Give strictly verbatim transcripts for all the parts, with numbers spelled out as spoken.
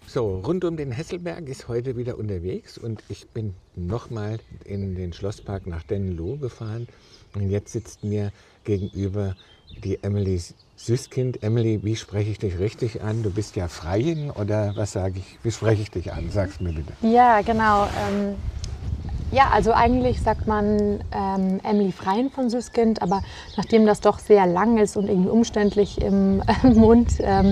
So, rund um den Hesselberg ist heute wieder unterwegs und ich bin nochmal in den Schlosspark nach Dennenloh gefahren. Und jetzt sitzt mir gegenüber die Emily Süskind. Emily, wie spreche ich dich richtig an? Du bist ja Freiin oder was sage ich? Wie spreche ich dich an? Sag's mir bitte. Ja, genau. Ähm, ja, also eigentlich sagt man ähm, Emily Freiin von Süskind, aber nachdem das doch sehr lang ist und irgendwie umständlich im äh, Mund ähm,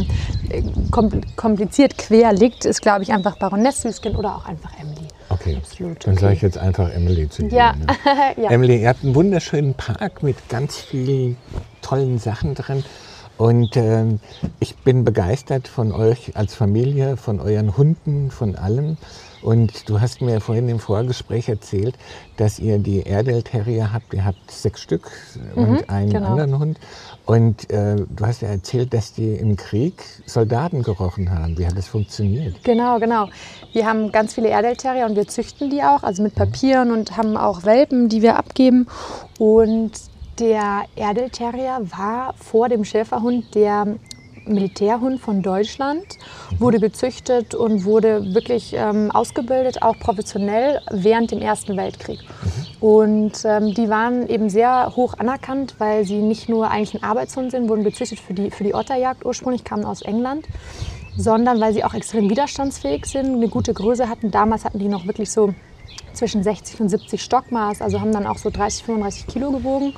kompliziert quer liegt, ist, glaube ich, einfach Baroness Süskind oder auch einfach Emily. Okay, Absolut, dann okay. sage ich jetzt einfach Emily zu dir. Ja. Ne? Ja. Emily, ihr habt einen wunderschönen Park mit ganz vielen tollen Sachen drin. Und ähm, ich bin begeistert von euch als Familie, von euren Hunden, von allem. Und du hast mir vorhin im Vorgespräch erzählt, dass ihr die Airedale Terrier habt. Ihr habt sechs Stück und Mhm, einen genau. anderen Hund. Und äh, du hast ja erzählt, dass die im Krieg Soldaten gerochen haben. Wie hat das funktioniert? Genau, genau. Wir haben ganz viele Airedale Terrier und wir züchten die auch, also mit Papieren und haben auch Welpen, die wir abgeben. Und der Airedale Terrier war vor dem Schäferhund der Militärhund von Deutschland, wurde gezüchtet und wurde wirklich ähm, ausgebildet, auch professionell während dem Ersten Weltkrieg. Und ähm, die waren eben sehr hoch anerkannt, weil sie nicht nur eigentlich ein Arbeitshund sind, wurden gezüchtet für die, für die Otterjagd ursprünglich, kamen aus England, sondern weil sie auch extrem widerstandsfähig sind, eine gute Größe hatten. Damals hatten die noch wirklich so zwischen sechzig und siebzig Stockmaß, also haben dann auch so dreißig, fünfunddreißig Kilo gewogen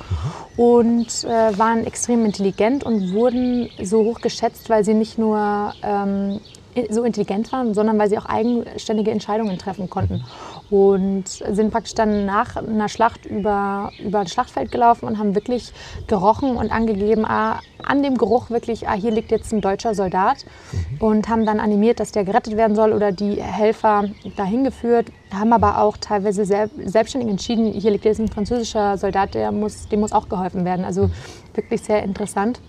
und äh, waren extrem intelligent und wurden so hoch geschätzt, weil sie nicht nur ähm, so intelligent waren, sondern weil sie auch eigenständige Entscheidungen treffen konnten. Und sind praktisch dann nach einer Schlacht über, über das Schlachtfeld gelaufen und haben wirklich gerochen und angegeben, ah, an dem Geruch wirklich, ah, hier liegt jetzt ein deutscher Soldat. Und haben dann animiert, dass der gerettet werden soll oder die Helfer dahin geführt. Haben aber auch teilweise sel- selbstständig entschieden, hier liegt jetzt ein französischer Soldat, der muss, dem muss auch geholfen werden. Also wirklich sehr interessant.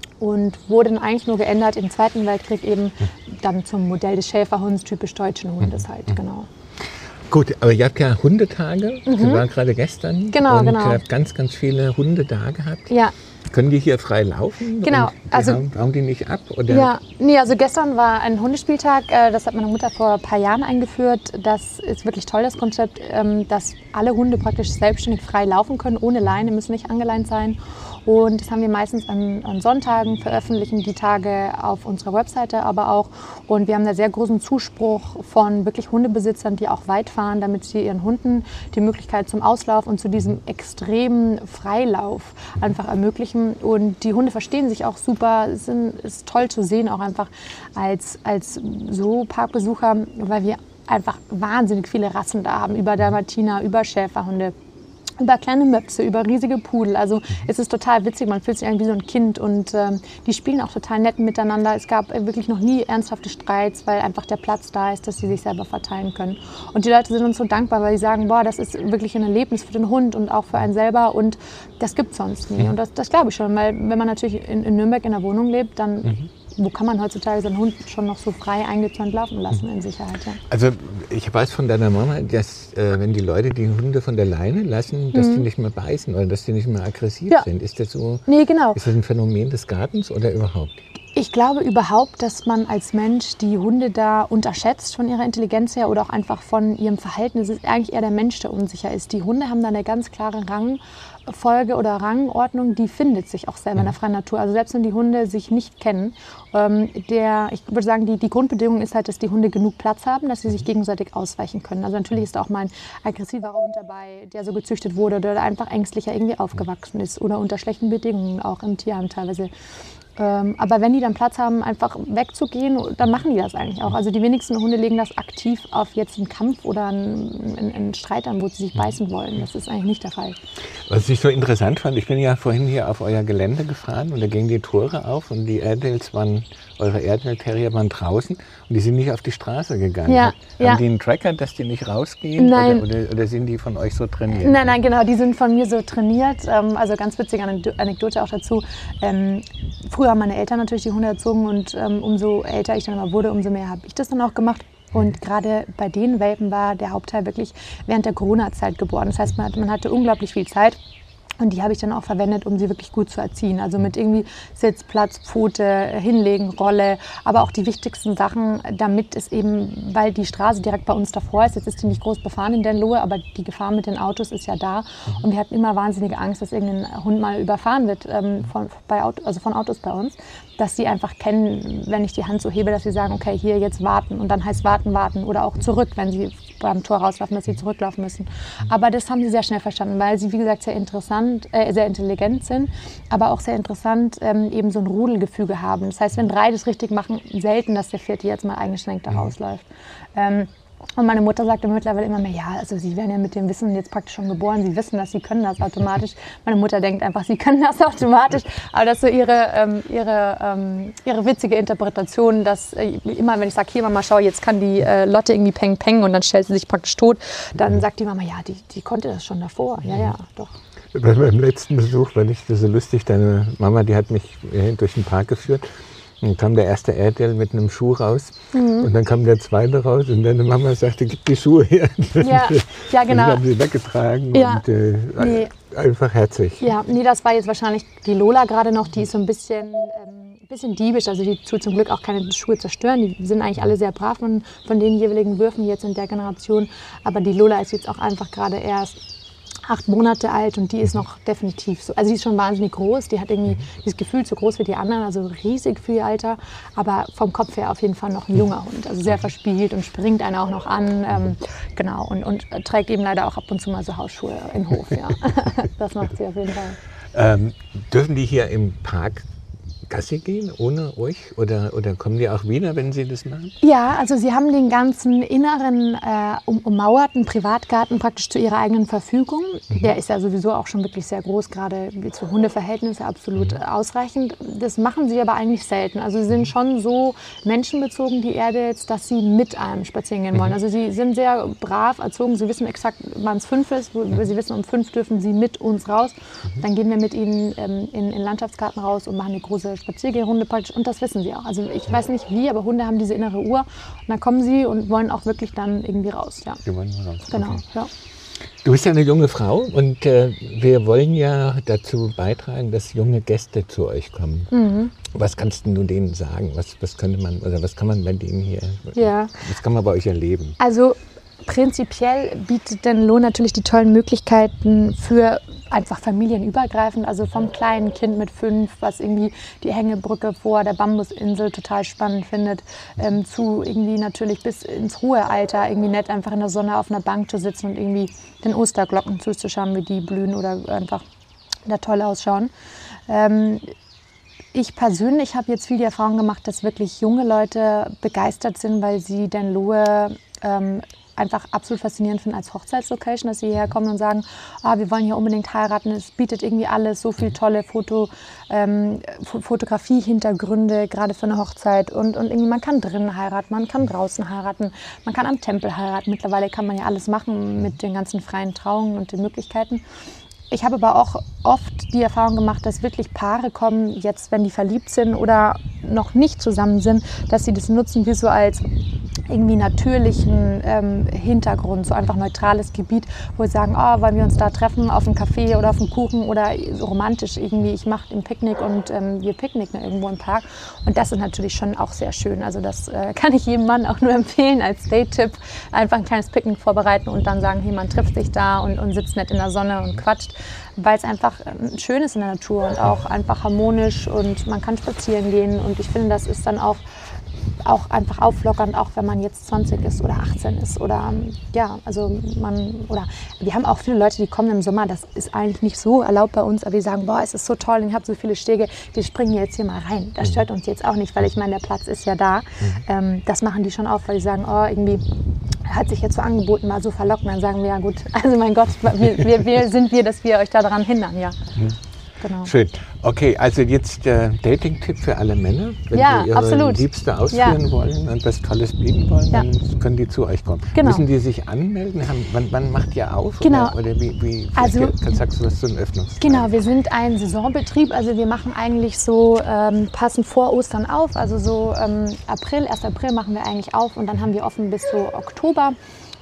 Und wurde dann eigentlich nur geändert im Zweiten Weltkrieg eben dann zum Modell des Schäferhunds, typisch deutschen Hundes halt, genau. Gut, aber ihr habt ja Hundetage. Mhm. Das war gerade gestern. Genau, und genau. ihr habt ganz, ganz viele Hunde da gehabt. Ja. Können die hier frei laufen? Genau, Und die also- hauen, hauen die nicht ab? Oder? Ja, nee, also gestern war ein Hundespieltag, äh, das hat meine Mutter vor ein paar Jahren eingeführt. Das ist wirklich toll, das Konzept, ähm, dass alle Hunde praktisch selbstständig frei laufen können, ohne Leine, müssen nicht angeleint sein. Und das haben wir meistens an, an Sonntagen, veröffentlichen die Tage auf unserer Webseite aber auch. Und wir haben da sehr großen Zuspruch von wirklich Hundebesitzern, die auch weit fahren, damit sie ihren Hunden die Möglichkeit zum Auslauf und zu diesem extremen Freilauf einfach ermöglichen. Und die Hunde verstehen sich auch super. Es sind- ist toll zu sehen, auch einfach als, als so Parkbesucher, weil wir einfach wahnsinnig viele Rassen da haben. Über Dalmatiner, über Schäferhunde, über kleine Möpse, über riesige Pudel. Also es ist total witzig, man fühlt sich irgendwie wie so ein Kind und ähm, die spielen auch total nett miteinander. Es gab äh, wirklich noch nie ernsthafte Streits, weil einfach der Platz da ist, dass sie sich selber verteilen können. Und die Leute sind uns so dankbar, weil sie sagen, boah, das ist wirklich ein Erlebnis für den Hund und auch für einen selber und das gibt es sonst nie. Und das, das glaube ich schon, weil wenn man natürlich in, in Nürnberg in der Wohnung lebt, dann Mhm. wo kann man heutzutage seinen Hund schon noch so frei eingezäunt laufen lassen in Sicherheit. Ja. Also ich weiß von deiner Mama, dass äh, wenn die Leute die Hunde von der Leine lassen, dass die nicht mehr beißen oder dass die nicht mehr aggressiv Ja. sind. Ist das so? Nee, genau. Ist das ein Phänomen des Gartens oder überhaupt? Ich glaube überhaupt, dass man als Mensch die Hunde da unterschätzt von ihrer Intelligenz her oder auch einfach von ihrem Verhalten. Es ist eigentlich eher der Mensch, der unsicher ist. Die Hunde haben da eine ganz klare Rangfolge oder Rangordnung, die findet sich auch selber in der freien Natur. Also selbst wenn die Hunde sich nicht kennen, ähm, der, ich würde sagen, die, die Grundbedingung ist halt, dass die Hunde genug Platz haben, dass sie sich gegenseitig ausweichen können. Also natürlich ist da auch mal ein aggressiverer Hund dabei, der so gezüchtet wurde oder einfach ängstlicher irgendwie aufgewachsen ist oder unter schlechten Bedingungen auch im Tierheim teilweise. Ähm, aber wenn die dann Platz haben, einfach wegzugehen, dann machen die das eigentlich auch. Also die wenigsten Hunde legen das aktiv auf jetzt einen Kampf oder einen, einen, einen Streit an, wo sie sich beißen wollen. Das ist eigentlich nicht der Fall. Was ich so interessant fand, ich bin ja vorhin hier auf euer Gelände gefahren und da gingen die Tore auf und die Airedales waren, eure Airedale Terrier waren draußen und die sind nicht auf die Straße gegangen. Ja, Haben ja. die einen Tracker, dass die nicht rausgehen? Nein. Oder, oder, oder sind die von euch so trainiert? Nein, nein, genau, die sind von mir so trainiert. Ähm, also ganz witzige Anekdo- Anekdote auch dazu. Ähm, früher haben meine Eltern natürlich die Hunde erzogen und ähm, umso älter ich dann aber wurde, umso mehr habe ich das dann auch gemacht. Und gerade bei den Welpen war der Hauptteil wirklich während der Corona-Zeit geboren. Das heißt, man, hat, man hatte unglaublich viel Zeit. Und die habe ich dann auch verwendet, um sie wirklich gut zu erziehen. Also mit irgendwie Sitz, Platz, Pfote, Hinlegen, Rolle, aber auch die wichtigsten Sachen, damit es eben, weil die Straße direkt bei uns davor ist, jetzt ist die nicht groß befahren in Denlohe, aber die Gefahr mit den Autos ist ja da. Und wir hatten immer wahnsinnige Angst, dass irgendein Hund mal überfahren wird ähm, von, bei Auto, also von Autos bei uns. Dass sie einfach kennen, wenn ich die Hand so hebe, dass sie sagen, okay, hier jetzt warten. Und dann heißt warten, warten. Oder auch zurück, wenn sie beim Tor rauslaufen, dass sie zurücklaufen müssen. Aber das haben sie sehr schnell verstanden, weil sie, wie gesagt, sehr interessant, äh, sehr intelligent sind, aber auch sehr interessant ähm, eben so ein Rudelgefüge haben. Das heißt, wenn drei das richtig machen, selten, dass der vierte jetzt mal eingeschränkt da rausläuft. Ähm, Und meine Mutter sagte mittlerweile immer mehr, ja, also sie werden ja mit dem Wissen jetzt praktisch schon geboren, sie wissen, dass sie können das automatisch. Meine Mutter denkt einfach, sie können das automatisch. Aber das ist so ihre, ähm, ihre, ähm, ihre witzige Interpretation, dass äh, immer, wenn ich sage, hier Mama, schau, jetzt kann die äh, Lotte irgendwie peng, peng und dann stellt sie sich praktisch tot, dann sagt die Mama, ja, die, die konnte das schon davor. Ja, ja, doch. Bei meinem letzten Besuch war ich das so lustig, deine Mama, die hat mich durch den Park geführt. Dann kam der erste Erdel mit einem Schuh raus mhm. und dann kam der zweite raus und deine Mama sagte, gib die Schuhe her. Ja, ja genau. Und haben sie weggetragen ja. und äh, nee. einfach herzig. Ja, nee, das war jetzt wahrscheinlich die Lola gerade noch, die ist so ein bisschen, ähm, bisschen diebisch, also die tut zum Glück auch keine Schuhe zerstören, die sind eigentlich alle sehr brav von, von den jeweiligen Würfen jetzt in der Generation, aber die Lola ist jetzt auch einfach gerade erst acht Monate alt und die ist noch definitiv so, also die ist schon wahnsinnig groß, die hat irgendwie dieses Gefühl so groß wie die anderen, also riesig für ihr Alter, aber vom Kopf her auf jeden Fall noch ein junger Hund, also sehr verspielt und springt einen auch noch an, ähm, genau, und, und trägt eben leider auch ab und zu mal so Hausschuhe im Hof, ja. Das macht sie auf jeden Fall. Ähm, dürfen die hier im Park Gassi gehen ohne euch oder, oder kommen die auch wieder, wenn sie das machen? Ja, also sie haben den ganzen inneren äh, um, ummauerten Privatgarten praktisch zu ihrer eigenen Verfügung. Mhm. Der ist ja sowieso auch schon wirklich sehr groß, gerade für Hundeverhältnisse absolut mhm. ausreichend. Das machen sie aber eigentlich selten. Also sie sind schon so menschenbezogen, die Erdels, dass sie mit einem spazieren gehen wollen. Mhm. Also sie sind sehr brav erzogen, sie wissen exakt, wann es fünf ist, wo, mhm. sie wissen, um fünf dürfen sie mit uns raus. Mhm. Dann gehen wir mit ihnen ähm, in den Landschaftsgarten raus und machen eine große Spaziergehrunde praktisch und das wissen sie auch. Also ich weiß nicht wie, aber Hunde haben diese innere Uhr und dann kommen sie und wollen auch wirklich dann irgendwie raus. Ja. Die wollen raus. Genau. Okay. Ja. Du bist ja eine junge Frau und äh, wir wollen ja dazu beitragen, dass junge Gäste zu euch kommen. Mhm. Was kannst du denen sagen? Was, was könnte man oder was kann man bei denen hier? Ja. Was kann man bei euch erleben? Also prinzipiell bietet Denlohe natürlich die tollen Möglichkeiten für einfach familienübergreifend, also vom kleinen Kind mit fünf, was irgendwie die Hängebrücke vor der Bambusinsel total spannend findet, ähm, zu irgendwie natürlich bis ins hohe Alter irgendwie nett einfach in der Sonne auf einer Bank zu sitzen und irgendwie den Osterglocken zuzuschauen, wie die blühen oder einfach da toll ausschauen. Ähm, Ich persönlich habe jetzt viel die Erfahrung gemacht, dass wirklich junge Leute begeistert sind, weil sie Denlohe ähm, einfach absolut faszinierend finden als Hochzeitslocation, dass sie hierher kommen und sagen, ah, wir wollen hier unbedingt heiraten, es bietet irgendwie alles, so viel tolle Foto, ähm, Fotografie-Hintergründe, gerade für eine Hochzeit und, und irgendwie man kann drinnen heiraten, man kann draußen heiraten, man kann am Tempel heiraten, mittlerweile kann man ja alles machen mit den ganzen freien Trauungen und den Möglichkeiten. Ich habe aber auch oft die Erfahrung gemacht, dass wirklich Paare kommen, jetzt wenn die verliebt sind oder noch nicht zusammen sind, dass sie das nutzen wie so als irgendwie natürlichen ähm, Hintergrund, so einfach neutrales Gebiet, wo sie sagen, oh, wollen wir uns da treffen auf einem Café oder auf einem Kuchen oder so romantisch irgendwie, ich mache ein Picknick und ähm, wir picknicken irgendwo im Park und das ist natürlich schon auch sehr schön, also das äh, kann ich jedem Mann auch nur empfehlen als Date-Tipp, einfach ein kleines Picknick vorbereiten und dann sagen, hey, man trifft sich da und, und sitzt nett in der Sonne und quatscht, weil es einfach schön ist in der Natur und auch einfach harmonisch und man kann spazieren gehen und ich finde, das ist dann auch auch einfach auflockernd, auch wenn man jetzt zwanzig ist oder achtzehn ist oder ja, also man, oder wir haben auch viele Leute, die kommen im Sommer, das ist eigentlich nicht so erlaubt bei uns, aber die sagen, boah, es ist so toll, ich habe so viele Stege, wir springen jetzt hier mal rein. Das stört uns jetzt auch nicht, weil ich meine, der Platz ist ja da. Mhm. Ähm, das machen die schon auf, weil die sagen, oh, irgendwie hat sich jetzt so angeboten, mal so verlocken, dann sagen wir, ja gut, also mein Gott, wir, wir, wir sind wir, dass wir euch da daran hindern, ja. Mhm. Genau. Schön. Okay, also jetzt der äh, Dating-Tipp für alle Männer. Wenn ja, sie ihre absolut. Liebste ausführen ja. wollen und was Tolles bieten wollen, ja. dann können die zu euch kommen. Genau. Müssen die sich anmelden? Haben, wann, wann macht ihr auf? Genau. Oder, oder wie, wie also, sagst du was zu den Öffnungszeit? Genau, wir sind ein Saisonbetrieb. Also wir machen eigentlich so, ähm, passen vor Ostern auf. Also so ähm, April, ersten April machen wir eigentlich auf und dann haben wir offen bis so Oktober.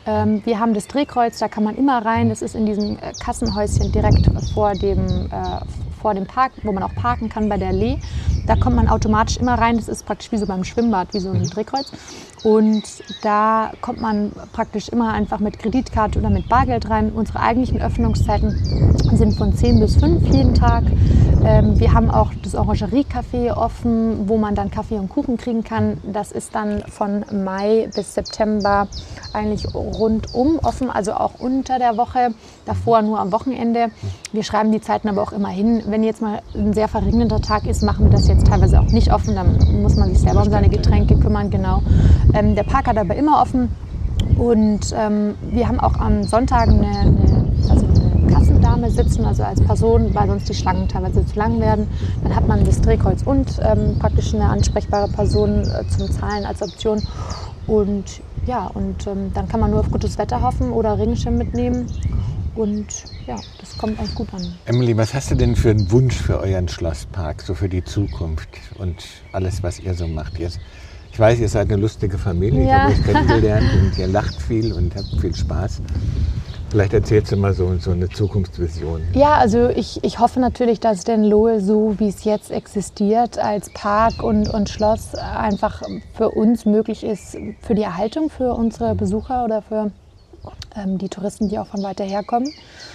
Ähm, wir haben das Drehkreuz, da kann man immer rein. Das ist in diesem äh, Kassenhäuschen direkt vor dem, äh, vor dem Park, wo man auch parken kann bei der Lee. Da kommt man automatisch immer rein. Das ist praktisch wie so beim Schwimmbad, wie so ein Drehkreuz. Und da kommt man praktisch immer einfach mit Kreditkarte oder mit Bargeld rein. Unsere eigentlichen Öffnungszeiten sind von zehn bis fünf jeden Tag. Ähm, wir haben auch das Orangerie-Café offen, wo man dann Kaffee und Kuchen kriegen kann. Das ist dann von Mai bis September eigentlich rundum offen, also auch unter der Woche, davor nur am Wochenende. Wir schreiben die Zeiten aber auch immer hin. Wenn jetzt mal ein sehr verregneter Tag ist, machen wir das jetzt teilweise auch nicht offen. Dann muss man sich selber um seine Getränke kümmern, genau. Ähm, der Park hat aber immer offen und ähm, wir haben auch am Sonntag eine, eine, also eine Kassendame sitzen, also als Person, weil sonst die Schlangen teilweise zu lang werden. Dann hat man das Drehkreuz und ähm, praktisch eine ansprechbare Person äh, zum Zahlen als Option. Und ja, und ähm, dann kann man nur auf gutes Wetter hoffen oder Regenschirm mitnehmen. Und ja, das kommt ganz gut an. Emily, was hast du denn für einen Wunsch für euren Schlosspark, so für die Zukunft und alles, was ihr so macht? Ihr, ich weiß, ihr seid eine lustige Familie, Ja. ich habe euch kennengelernt und ihr lacht viel und habt viel Spaß. Vielleicht erzählst du mal so, so eine Zukunftsvision. Ja, also ich, ich hoffe natürlich, dass Denlohe, so wie es jetzt existiert, als Park und, und Schloss einfach für uns möglich ist, für die Erhaltung, für unsere Besucher oder für ähm, die Touristen, die auch von weiter herkommen.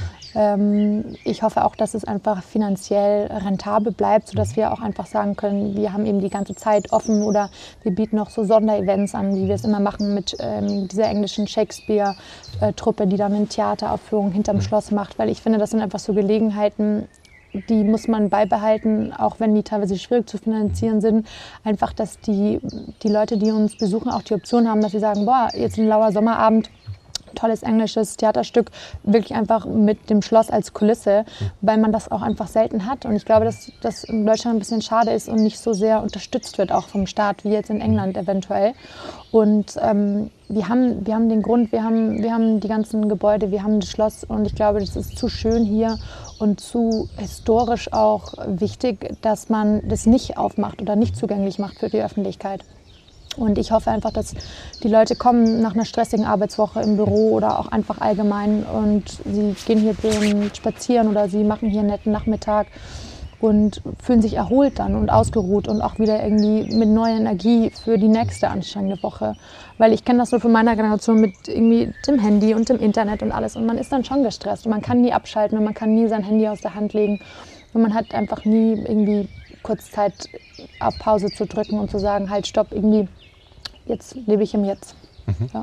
Ähm, ich hoffe auch, dass es einfach finanziell rentabel bleibt, sodass wir auch einfach sagen können, wir haben eben die ganze Zeit offen oder wir bieten noch so Sonderevents an, wie wir es immer machen mit ähm, dieser englischen Shakespeare-Truppe, die dann eine Theateraufführung hinterm Schloss macht, weil ich finde, das sind einfach so Gelegenheiten, die muss man beibehalten, auch wenn die teilweise schwierig zu finanzieren sind. Einfach, dass die, die Leute, die uns besuchen, auch die Option haben, dass sie sagen, boah, jetzt ein lauer Sommerabend, tolles englisches Theaterstück, wirklich einfach mit dem Schloss als Kulisse, weil man das auch einfach selten hat. Und ich glaube, dass das in Deutschland ein bisschen schade ist und nicht so sehr unterstützt wird, auch vom Staat, wie jetzt in England eventuell. Und ähm, wir haben, wir haben den Grund, wir haben, wir haben die ganzen Gebäude, wir haben das Schloss und ich glaube, das ist zu schön hier und zu historisch auch wichtig, dass man das nicht aufmacht oder nicht zugänglich macht für die Öffentlichkeit. Und ich hoffe einfach, dass die Leute kommen nach einer stressigen Arbeitswoche im Büro oder auch einfach allgemein und sie gehen hier spazieren oder sie machen hier einen netten Nachmittag und fühlen sich erholt dann und ausgeruht und auch wieder irgendwie mit neuer Energie für die nächste anstrengende Woche. Weil ich kenne das nur von meiner Generation mit irgendwie dem Handy und dem Internet und alles und man ist dann schon gestresst und man kann nie abschalten und man kann nie sein Handy aus der Hand legen und man hat einfach nie irgendwie kurz Zeit auf Pause zu drücken und zu sagen, halt stopp, irgendwie jetzt lebe ich im Jetzt. Mhm. Ja.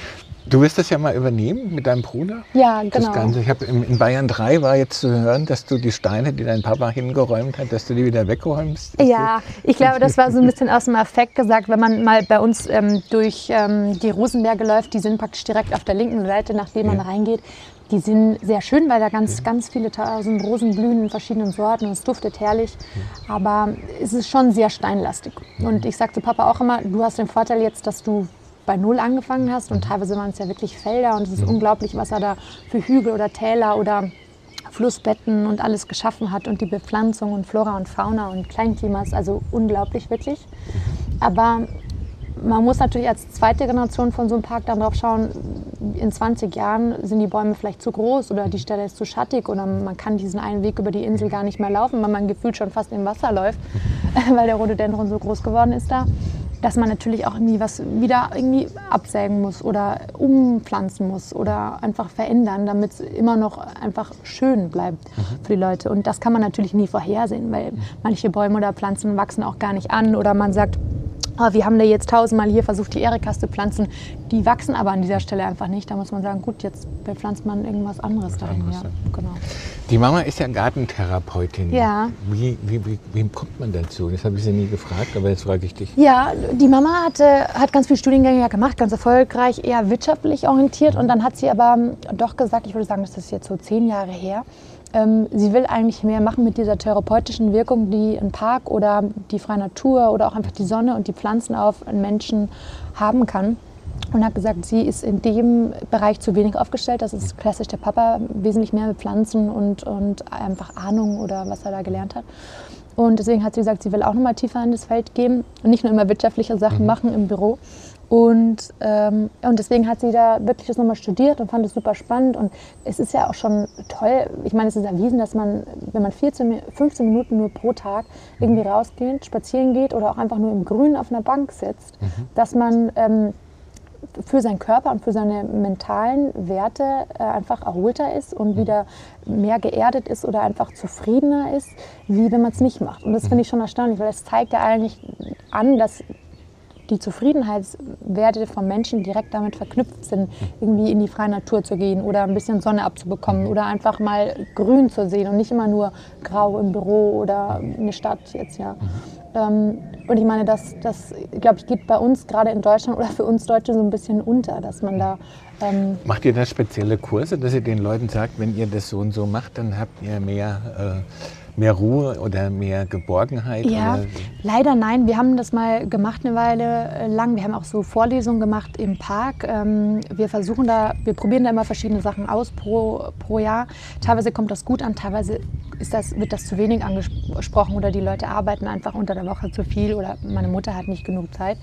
Du wirst das ja mal übernehmen mit deinem Bruder? Ja, genau. Das Ganze. Ich habe in Bayern drei war jetzt zu hören, dass du die Steine, die dein Papa hingeräumt hat, dass du die wieder wegräumst. Ja, ich glaube, das war so ein bisschen aus dem Affekt gesagt, wenn man mal bei uns ähm, durch ähm, die Rosenberge läuft, die sind praktisch direkt auf der linken Seite, nachdem man ja. reingeht. Die sind sehr schön, weil da ganz, ganz viele tausend Rosen blühen in verschiedenen Sorten und es duftet herrlich. Aber es ist schon sehr steinlastig. Und ich sage zu Papa auch immer, du hast den Vorteil jetzt, dass du bei Null angefangen hast und teilweise waren es ja wirklich Felder und es ist unglaublich, was er da für Hügel oder Täler oder Flussbetten und alles geschaffen hat und die Bepflanzung und Flora und Fauna und Kleinklimas, also unglaublich wirklich. Aber man muss natürlich als zweite Generation von so einem Park dann drauf schauen, in zwanzig Jahren sind die Bäume vielleicht zu groß oder die Stelle ist zu schattig oder man kann diesen einen Weg über die Insel gar nicht mehr laufen, weil man gefühlt schon fast im Wasser läuft, weil der Rhododendron so groß geworden ist da. Dass man natürlich auch irgendwie was wieder irgendwie absägen muss oder umpflanzen muss oder einfach verändern, damit es immer noch einfach schön bleibt für die Leute. Und das kann man natürlich nie vorhersehen, weil manche Bäume oder Pflanzen wachsen auch gar nicht an oder man sagt, oh, wir haben da jetzt tausendmal hier versucht, die Erikas zu pflanzen, die wachsen aber an dieser Stelle einfach nicht. Da muss man sagen, gut, jetzt bepflanzt man irgendwas anderes dahin. Ja, genau. Die Mama ist ja Gartentherapeutin. Ja. Wie, wie, wie, wie kommt man dazu? Das habe ich sie nie gefragt, aber jetzt frage ich dich. Ja, die Mama hatte, hat ganz viele Studiengänge gemacht, ganz erfolgreich, eher wirtschaftlich orientiert. Und dann hat sie aber doch gesagt, ich würde sagen, das ist jetzt so zehn Jahre her, ähm, sie will eigentlich mehr machen mit dieser therapeutischen Wirkung, die ein Park oder die freie Natur oder auch einfach die Sonne und die Pflanzen auf einen Menschen haben kann. Und hat gesagt, sie ist in dem Bereich zu wenig aufgestellt. Das ist klassisch der Papa, wesentlich mehr mit Pflanzen und, und einfach Ahnung oder was er da gelernt hat. Und deswegen hat sie gesagt, sie will auch noch mal tiefer in das Feld gehen und nicht nur immer wirtschaftliche Sachen mhm. machen im Büro. Und, ähm, und deswegen hat sie da wirklich das nochmal studiert und fand es super spannend. Und es ist ja auch schon toll, ich meine, es ist erwiesen, dass man, wenn man vierzehn, fünfzehn Minuten nur pro Tag irgendwie rausgeht, spazieren geht oder auch einfach nur im Grün auf einer Bank sitzt, mhm. dass man ähm, für seinen Körper und für seine mentalen Werte äh, einfach erholter ist und wieder mehr geerdet ist oder einfach zufriedener ist, wie wenn man es nicht macht. Und das finde ich schon erstaunlich, weil es zeigt ja eigentlich an, dass die Zufriedenheitswerte von Menschen direkt damit verknüpft sind, irgendwie in die freie Natur zu gehen oder ein bisschen Sonne abzubekommen oder einfach mal grün zu sehen und nicht immer nur grau im Büro oder eine Stadt jetzt, ja. Ähm, und ich meine, das, das glaube ich, geht bei uns gerade in Deutschland oder für uns Deutsche so ein bisschen unter, dass man da... Ähm Macht ihr da spezielle Kurse, dass ihr den Leuten sagt, wenn ihr das so und so macht, dann habt ihr mehr... Äh Mehr Ruhe oder mehr Geborgenheit? Ja, oder? Leider nein. Wir haben das mal gemacht eine Weile lang. Wir haben auch so Vorlesungen gemacht im Park. Wir versuchen da, wir probieren da immer verschiedene Sachen aus pro, pro Jahr. Teilweise kommt das gut an, teilweise ist das, wird das zu wenig angesprochen oder die Leute arbeiten einfach unter der Woche zu viel oder meine Mutter hat nicht genug Zeit.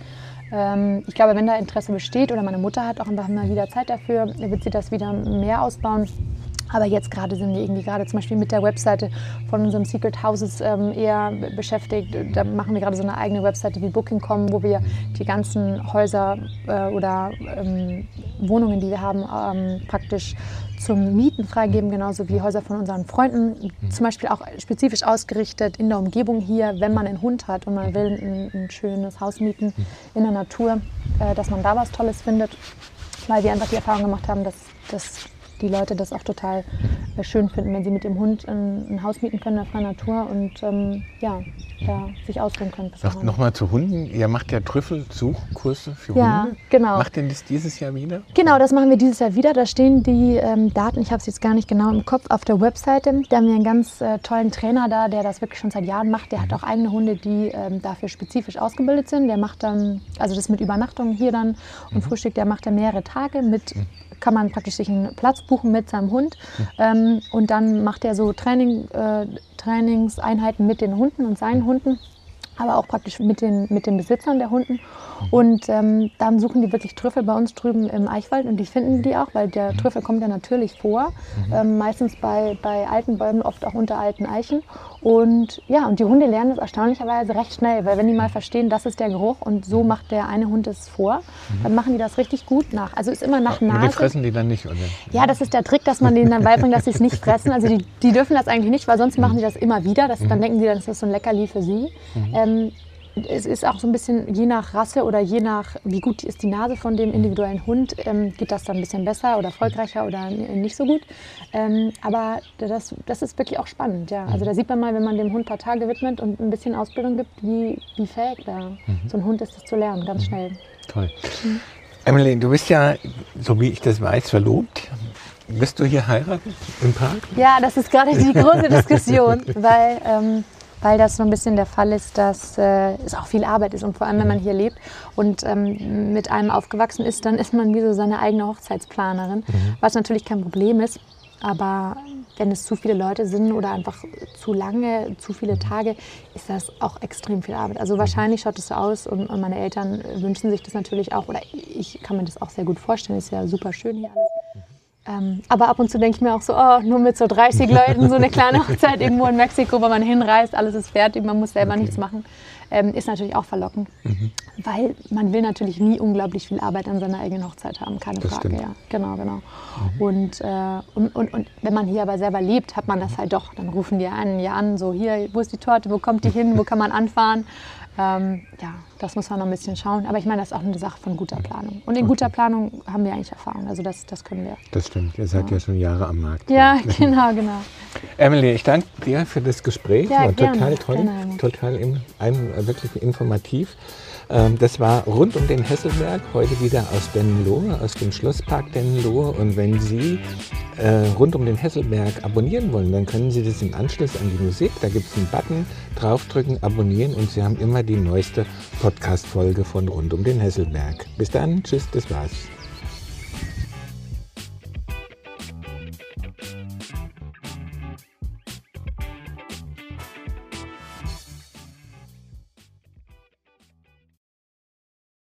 Ich glaube, wenn da Interesse besteht oder meine Mutter hat auch einfach mal wieder Zeit dafür, wird sie das wieder mehr ausbauen. Aber jetzt gerade sind wir irgendwie gerade zum Beispiel mit der Webseite von unserem Secret Houses ähm, eher beschäftigt. Da machen wir gerade so eine eigene Webseite wie Booking Punkt com, wo wir die ganzen Häuser äh, oder ähm, Wohnungen, die wir haben, ähm, praktisch zum Mieten freigeben, genauso wie Häuser von unseren Freunden. Zum Beispiel auch spezifisch ausgerichtet in der Umgebung hier, wenn man einen Hund hat und man will ein, ein schönes Haus mieten in der Natur, äh, dass man da was Tolles findet, weil wir einfach die Erfahrung gemacht haben, dass das die Leute das auch total äh, schön finden, wenn sie mit dem Hund ein, ein Haus mieten können in der freien Natur und ähm, ja, da sich ausruhen können. Noch, noch mal zu Hunden. Ihr macht ja Trüffelsuchkurse für ja, Hunde. Genau. Macht ihr das dieses Jahr wieder? Genau, das machen wir dieses Jahr wieder. Da stehen die ähm, Daten, ich habe es jetzt gar nicht genau im Kopf, auf der Webseite. Da haben wir einen ganz äh, tollen Trainer da, der das wirklich schon seit Jahren macht. Der hat auch eigene Hunde, die ähm, dafür spezifisch ausgebildet sind. Der macht dann, also das mit Übernachtung hier dann und mhm. Frühstück, der macht dann mehrere Tage mit... Mhm. Kann man praktisch sich einen Platz buchen mit seinem Hund ähm, und dann macht er so Training, äh, Trainingseinheiten mit den Hunden und seinen Hunden, aber auch praktisch mit den, mit den Besitzern der Hunden. Und ähm, dann suchen die wirklich Trüffel bei uns drüben im Eichwald und die finden die auch, weil der Trüffel kommt ja natürlich vor, ähm, meistens bei, bei alten Bäumen, oft auch unter alten Eichen. Und ja, und die Hunde lernen das erstaunlicherweise recht schnell, weil wenn die mal verstehen, das ist der Geruch und so macht der eine Hund es vor, dann machen die das richtig gut nach. Also ist immer nach Nase. Aber die fressen die dann nicht, oder? Ja, das ist der Trick, dass man denen dann beibringt, dass sie es nicht fressen. Also die, die dürfen das eigentlich nicht, weil sonst machen sie das immer wieder. Das, dann denken sie, das ist so ein Leckerli für sie. Mhm. Ähm, Es ist auch so ein bisschen je nach Rasse oder je nach, wie gut ist die Nase von dem individuellen Hund, ähm, geht das dann ein bisschen besser oder erfolgreicher oder nicht so gut. Ähm, aber das, das ist wirklich auch spannend. Ja. Also da sieht man mal, wenn man dem Hund ein paar Tage widmet und ein bisschen Ausbildung gibt, wie, wie fähig da mhm. so ein Hund ist, das zu lernen, ganz schnell. Toll. Mhm. Emily, du bist ja, so wie ich das weiß, verlobt. Wirst du hier heiraten im Park? Ja, das ist gerade die große Diskussion, weil... Ähm, weil das so ein bisschen der Fall ist, dass äh, es auch viel Arbeit ist und vor allem, wenn man hier lebt und ähm, mit einem aufgewachsen ist, dann ist man wie so seine eigene Hochzeitsplanerin, mhm. was natürlich kein Problem ist, aber wenn es zu viele Leute sind oder einfach zu lange, zu viele Tage, ist das auch extrem viel Arbeit. Also wahrscheinlich schaut es so aus und, und meine Eltern wünschen sich das natürlich auch oder ich kann mir das auch sehr gut vorstellen, ist ja super schön hier alles. Ähm, aber ab und zu denke ich mir auch so, oh, nur mit so dreißig Leuten, so eine kleine Hochzeit irgendwo in Mexiko, wo man hinreist, alles ist fertig, man muss selber okay. nichts machen, ähm, ist natürlich auch verlockend. Mhm. Weil man will natürlich nie unglaublich viel Arbeit an seiner eigenen Hochzeit haben, keine das Frage. Ja, genau, genau. Mhm. Und, äh, und, und, und wenn man hier aber selber lebt, hat man das halt doch. Dann rufen die einen ja an, so hier, wo ist die Torte, wo kommt die hin, wo kann man anfahren? Ähm, ja, das muss man noch ein bisschen schauen. Aber ich meine, das ist auch eine Sache von guter Planung. Und in okay. guter Planung haben wir eigentlich Erfahrung. Also das, das können wir. Das stimmt. Ihr seid ja, ja schon Jahre am Markt. Ja, genau, genau. Emily, ich danke dir für das Gespräch. Ja, war gerne, total toll, gerne. total in, ein, wirklich informativ. Das war rund um den Hesselberg, heute wieder aus Dennenlohe, aus dem Schlosspark Dennenlohe. Und wenn Sie äh, rund um den Hesselberg abonnieren wollen, dann können Sie das im Anschluss an die Musik, da gibt es einen Button, draufdrücken, abonnieren und Sie haben immer die neueste Podcast-Folge von rund um den Hesselberg. Bis dann, tschüss, das war's.